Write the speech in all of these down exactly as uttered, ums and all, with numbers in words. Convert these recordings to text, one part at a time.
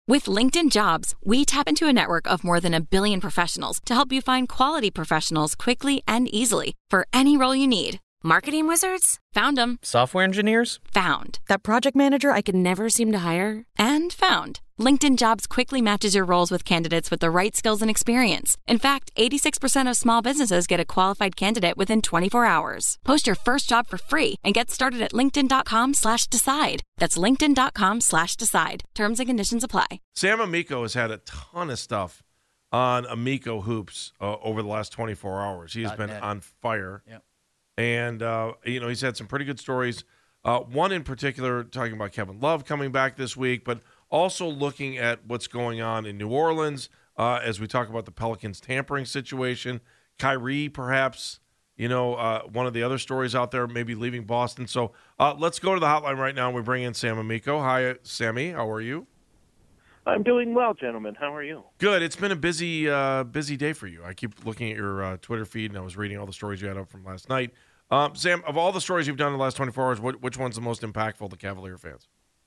With LinkedIn Jobs, we tap into a network of more than a billion professionals to help you find quality professionals quickly and easily for any role you need. Marketing wizards? Found them. Software engineers? Found. That project manager I could never seem to hire? And found. LinkedIn Jobs quickly matches your roles with candidates with the right skills and experience. In fact, eighty-six percent of small businesses get a qualified candidate within twenty-four hours. Post your first job for free and get started at linkedin.com slash decide. That's linkedin.com slash decide. Terms and conditions apply. Sam Amico has had a ton of stuff on Amico Hoops uh, over the last twenty-four hours. He's been net. on fire. Yep. And, uh, you know, he's had some pretty good stories. Uh, one in particular, talking about Kevin Love coming back this week, but also looking at what's going on in New Orleans uh, as we talk about the Pelicans tampering situation. Kyrie, perhaps, you know, uh, one of the other stories out there, maybe leaving Boston. So uh, let's go to the hotline right now. We bring in Sam Amico. Hi, Sammy. How are you? I'm doing well, gentlemen. How are you? Good. It's been a busy, uh, busy day for you. I keep looking at your uh, Twitter feed, and I was reading all the stories you had up from last night. Um, Sam, of all the stories you've done in the last twenty-four hours, what, which one's the most impactful to Cavalier fans?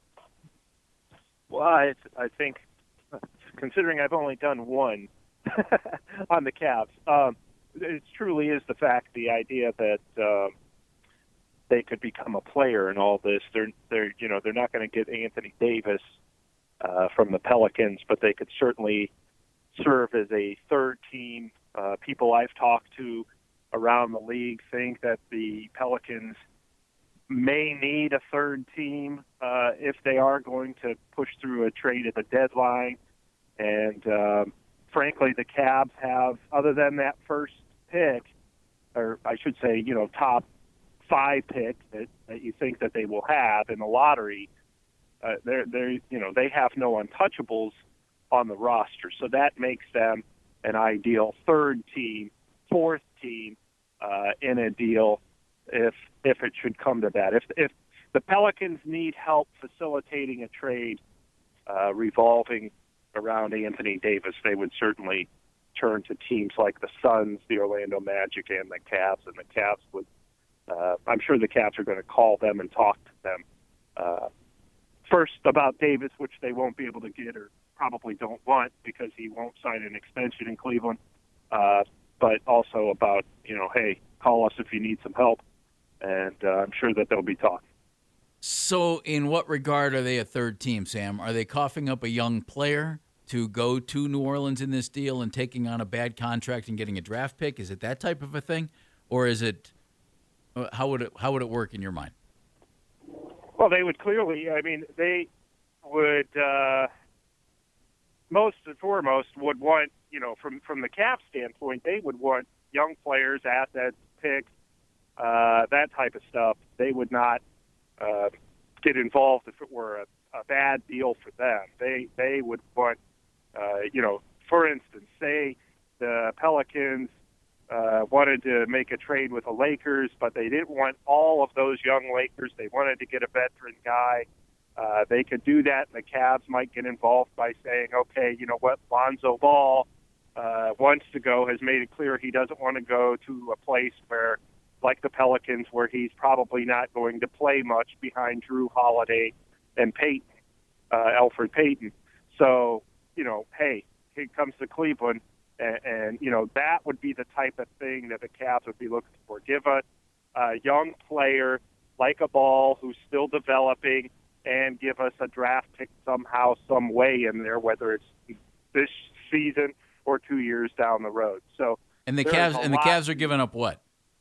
Well, I, I think, considering I've only done one on the Cavs, um, it truly is the fact, the idea that uh, they could become a player in all this. They're, they're, you know, they're not going to get Anthony Davis uh, from the Pelicans, but they could certainly serve as a third team. Uh, people I've talked to around the league think that the Pelicans may need a third team uh, if they are going to push through a trade at the deadline. And um, frankly, the Cavs have, other than that first pick, or I should say, you know, top five pick that, that you think that they will have in the lottery, uh, they're, they're, you know, they have no untouchables on the roster. So that makes them an ideal third team, fourth team uh, in a deal if if it should come to that. If if the Pelicans need help facilitating a trade uh, revolving around Anthony Davis, they would certainly turn to teams like the Suns, the Orlando Magic, and the Cavs. And the Cavs would, uh, I'm sure the Cavs are going to call them and talk to them uh, first about Davis, which they won't be able to get or probably don't want because he won't sign an extension in Cleveland. Uh, but also about, you know, hey, call us if you need some help. And uh, I'm sure that they'll be talking. So in what regard are they a third team, Sam? Are they coughing up a young player to go to New Orleans in this deal and taking on a bad contract and getting a draft pick? Is it that type of a thing? Or is it – how would it how would it work in your mind? Well, they would clearly – I mean, they would uh, most and foremost would want, you know, from, from the Cavs standpoint, they would want young players, assets, picks, Uh, that type of stuff. They would not uh, get involved if it were a, a bad deal for them. They they would want, uh, you know, for instance, say the Pelicans uh, wanted to make a trade with the Lakers, but they didn't want all of those young Lakers. They wanted to get a veteran guy. Uh, they could do that, and the Cavs might get involved by saying, okay, you know what, Lonzo Ball uh, wants to go, has made it clear he doesn't want to go to a place where like the Pelicans, where he's probably not going to play much behind Drew Holiday and Peyton, uh, Elfrid Payton. So, you know, hey, he comes to Cleveland, and, and, you know, that would be the type of thing that the Cavs would be looking for. Give a, a young player like a Ball who's still developing and give us a draft pick somehow, some way in there, whether it's this season or two years down the road. So, and the Cavs and the Cavs are giving up what?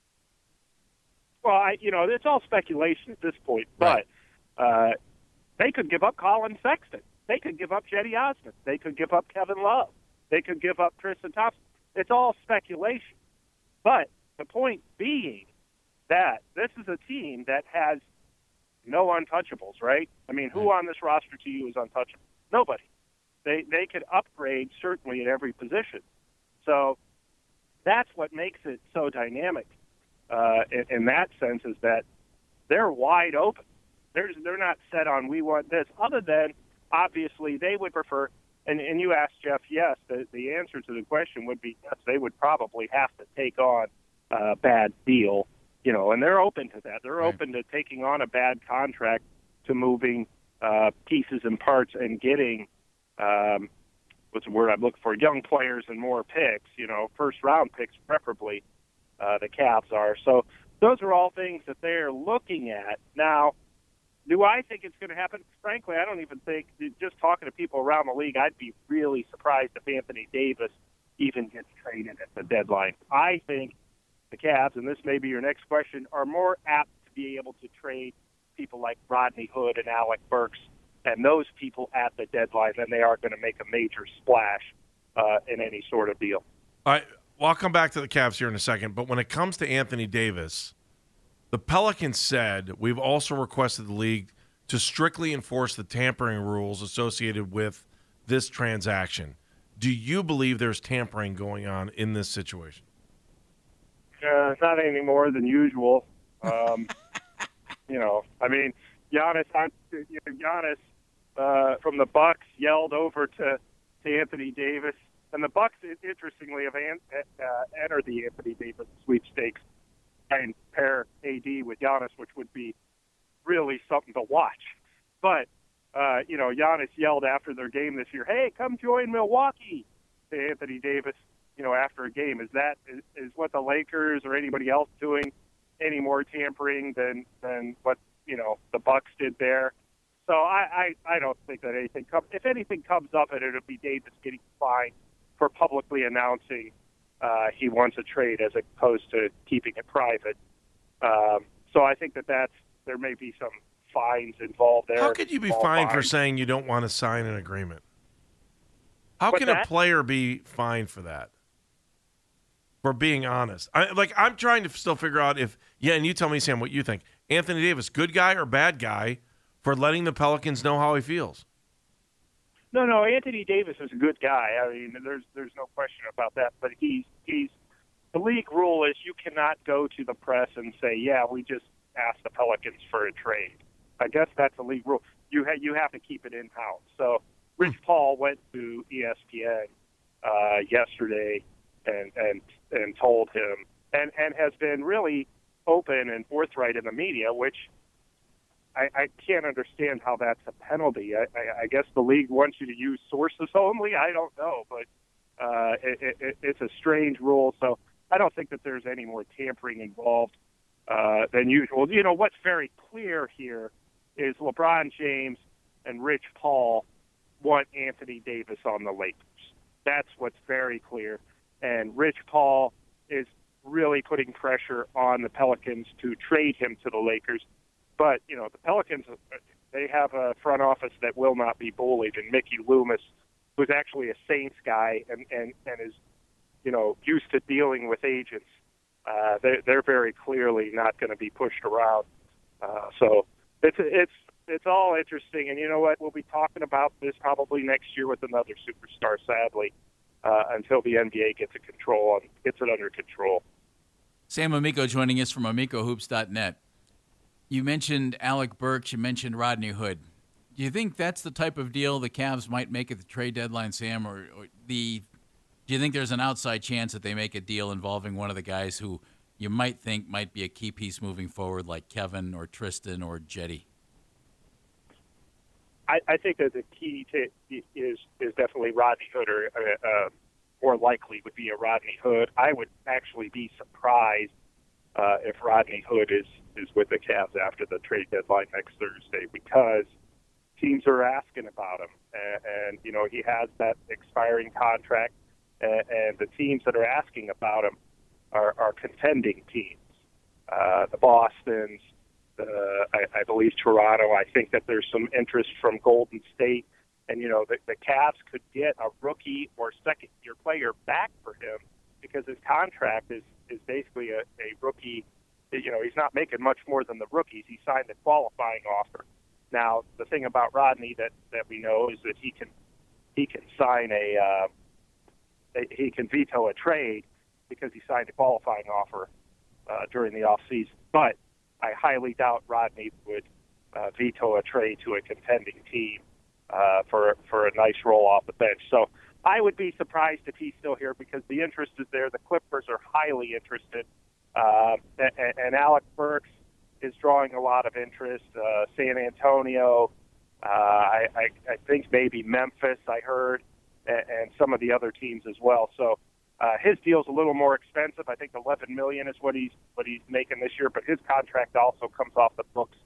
Well, I, you know, it's all speculation at this point, but uh, they could give up Colin Sexton. They could give up Cedi Osman. They could give up Kevin Love. They could give up Tristan Thompson. It's all speculation. But the point being that this is a team that has no untouchables, right? I mean, who on this roster to you is untouchable? Nobody. They they could upgrade certainly at every position. So that's what makes it so dynamic. Uh, in, in that sense, is that they're wide open. There's, they're not set on we want this, other than obviously they would prefer, and, and you asked Jeff, yes, the, the answer to the question would be yes, they would probably have to take on a bad deal, you know, and they're open to that. They're right. open to taking on a bad contract, to moving uh, pieces and parts and getting um, what's the word I'm looking for? Young players and more picks, you know, first round picks preferably, uh, the Cavs are. So those are all things that they're looking at. Now, do I think it's going to happen? Frankly, I don't even think, just talking to people around the league, I'd be really surprised if Anthony Davis even gets traded at the deadline. I think the Cavs, and this may be your next question, are more apt to be able to trade people like Rodney Hood and Alec Burks and those people at the deadline than they are going to make a major splash uh, in any sort of deal. All right. Well, I'll come back to the Cavs here in a second, but when it comes to Anthony Davis, the Pelicans said, we've also requested the league to strictly enforce the tampering rules associated with this transaction. Do you believe there's tampering going on in this situation? Uh, not any more than usual. Um, you know, I mean, Giannis, you know, Giannis uh, from the Bucks yelled over to, to Anthony Davis, and the Bucks, interestingly, have an, uh, entered the Anthony Davis sweepstakes and pair A D with Giannis, which would be really something to watch. But, uh, you know, Giannis yelled after their game this year, hey, come join Milwaukee, to Anthony Davis, you know, after a game. Is that is, is what the Lakers or anybody else doing any more tampering than, than what, you know, the Bucks did there? So I, I, I don't think that anything comes. If anything comes up, it, it'll be Davis getting fined for publicly announcing Uh, he wants a trade as opposed to keeping it private. Um, so I think that that's, there may be some fines involved there. How could you be fined for saying you don't want to sign an agreement? How What's can that? a player be fined for that? For being honest. I, like, I'm trying to still figure out if, yeah, and you tell me, Sam, what you think. Anthony Davis, good guy or bad guy for letting the Pelicans know how he feels? No, no, Anthony Davis is a good guy. I mean, there's there's no question about that. But he's he's the league rule is you cannot go to the press and say, yeah, we just asked the Pelicans for a trade. I guess that's the league rule. You ha- you have to keep it in house. So Rich Paul went to E S P N uh, yesterday and and and told him and and has been really open and forthright in the media, which I, I can't understand how that's a penalty. I, I, I guess the league wants you to use sources only. I don't know, but uh, it, it, it's a strange rule. So I don't think that there's any more tampering involved uh, than usual. You know, what's very clear here is LeBron James and Rich Paul want Anthony Davis on the Lakers. That's what's very clear. And Rich Paul is really putting pressure on the Pelicans to trade him to the Lakers. But, you know, the Pelicans, they have a front office that will not be bullied. And Mickey Loomis, who's actually a Saints guy and, and, and is, you know, used to dealing with agents, uh, they're, they're very clearly not going to be pushed around. Uh, so it's it's it's all interesting. And you know what? We'll be talking about this probably next year with another superstar, sadly, uh, until the N B A gets it control gets it under control. Sam Amico joining us from amico hoops dot net. You mentioned Alec Burks. You mentioned Rodney Hood. Do you think that's the type of deal the Cavs might make at the trade deadline, Sam? Or, or the do you think there's an outside chance that they make a deal involving one of the guys who you might think might be a key piece moving forward, like Kevin or Tristan or Jetty? I, I think that the key to is is definitely Rodney Hood, or uh, uh, more likely would be a Rodney Hood. I would actually be surprised uh, if Rodney Hood is, is with the Cavs after the trade deadline next Thursday, because teams are asking about him, and, and you know he has that expiring contract, and, and the teams that are asking about him are, are contending teams, uh, the Bostons. Uh, I, I believe Toronto. I think that there's some interest from Golden State. And, you know, the, the Cavs could get a rookie or second-year player back for him because his contract is, is basically a, a rookie. You know, he's not making much more than the rookies. He signed a qualifying offer. Now, the thing about Rodney that, that we know is that he can he can sign a uh, – he can veto a trade because he signed a qualifying offer uh, during the offseason. But I highly doubt Rodney would uh, veto a trade to a contending team uh, for for a nice roll off the bench. So I would be surprised if he's still here because the interest is there. The Clippers are highly interested, uh, and, and Alec Burks is drawing a lot of interest. Uh, San Antonio, Uh, I, I, I think maybe Memphis, I heard, and, and some of the other teams as well. So uh, his deal's a little more expensive. I think eleven million dollars is what he's what he's making this year, but his contract also comes off the books.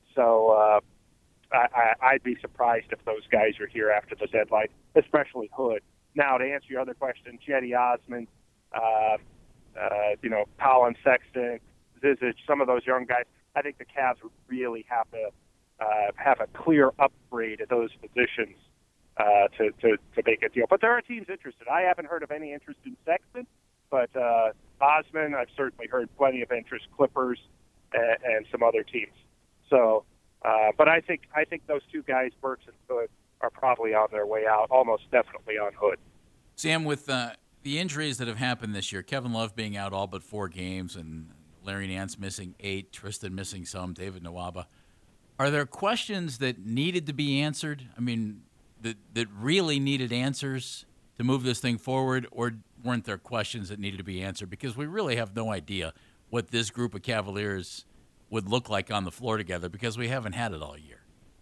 So uh, I, I, I'd be surprised if those guys are here after the deadline, especially Hood. Now, to answer your other question, Jetty Osman, uh, uh, you know, Colin Sexton, Zizic, some of those young guys, I think the Cavs really have to uh, have a clear upgrade at those positions uh, to, to, to make a deal. But there are teams interested. I haven't heard of any interest in Sexton, but uh, Osman, I've certainly heard plenty of interest, Clippers, and, and some other teams. So, uh, but I think I think those two guys, Burks and Hood, are probably on their way out, almost definitely on Hood. Sam, with uh, the injuries that have happened this year, Kevin Love being out all but four games and Larry Nance missing eight, Tristan missing some, David Nwaba, are there questions that needed to be answered? I mean, that that really needed answers to move this thing forward, or weren't there questions that needed to be answered? Because we really have no idea what this group of Cavaliers would look like on the floor together because we haven't had it all year.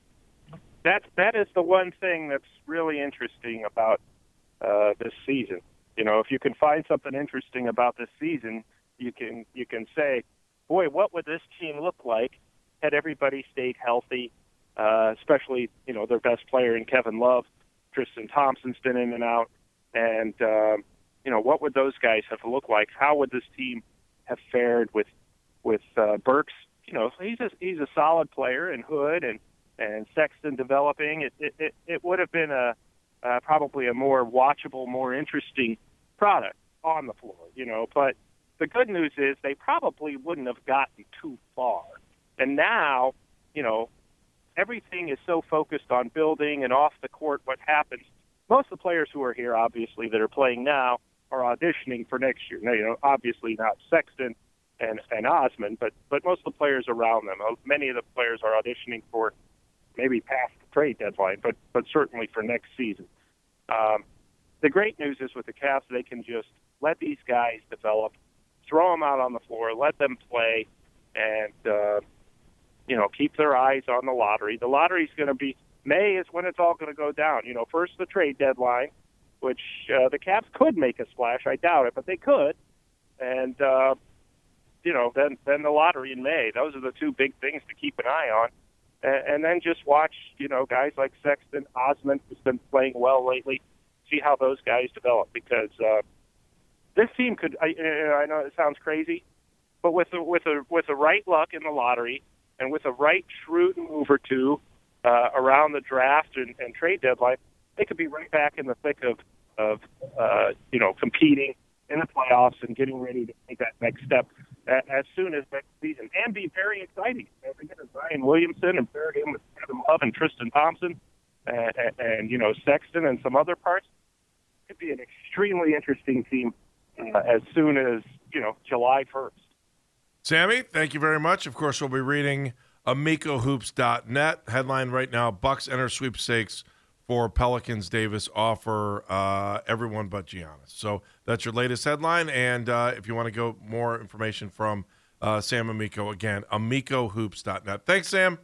That, that is the one thing that's really interesting about uh, this season. You know, if you can find something interesting about this season, you can you can say, boy, what would this team look like had everybody stayed healthy, uh, especially, you know, their best player in Kevin Love. Tristan Thompson's been in and out. And, um, you know, what would those guys have looked like? How would this team have fared with with uh, Burks? You know, he's a, he's a solid player, and Hood and, and Sexton developing. It, it, it, it would have been a uh, probably a more watchable, more interesting product on the floor, you know. But the good news is they probably wouldn't have gotten too far. And now, you know, everything is so focused on building and off the court what happens. Most of the players who are here, obviously, that are playing now are auditioning for next year. Now, you know, obviously not Sexton and, and Osman, but, but most of the players around them. Many of the players are auditioning for maybe past the trade deadline, but, but certainly for next season. Um, the great news is with the Cavs, they can just let these guys develop, throw them out on the floor, let them play, and, uh, you know, keep their eyes on the lottery. The lottery's going to be, May is when it's all going to go down. You know, first the trade deadline, which uh, the Cavs could make a splash. I doubt it, but they could. And, uh, you know, then, then the lottery in May. Those are the two big things to keep an eye on. And, and then just watch, you know, guys like Sexton, Osman, who's been playing well lately, see how those guys develop. Because uh, this team could, I, I know it sounds crazy, but with the, with the, with the right luck in the lottery and with a right shrewd move or two uh, around the draft and, and trade deadline, they could be right back in the thick of, of uh, you know, competing in the playoffs and getting ready to take that next step as soon as next season, and be very exciting. Don't forget Zion Williamson and pair him with Kevin Love and Tristan Thompson and, and, and, you know, Sexton and some other parts. It could be an extremely interesting team uh, as soon as, you know, July first. Sammy, thank you very much. Of course, we'll be reading Amico Hoops dot net. Headline right now, Bucks enter sweepstakes for Pelicans. Davis offer uh, everyone but Giannis. So that's your latest headline. And uh, if you want to go more information from uh, Sam Amico, again, Amico Hoops dot net. Thanks, Sam.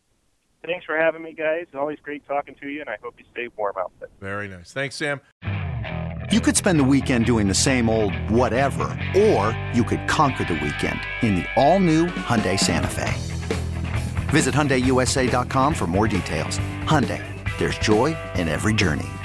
Thanks for having me, guys. Always great talking to you, and I hope you stay warm out there. Very nice. Thanks, Sam. You could spend the weekend doing the same old whatever, or you could conquer the weekend in the all-new Hyundai Santa Fe. Visit Hyundai U S A dot com for more details. Hyundai, there's joy in every journey.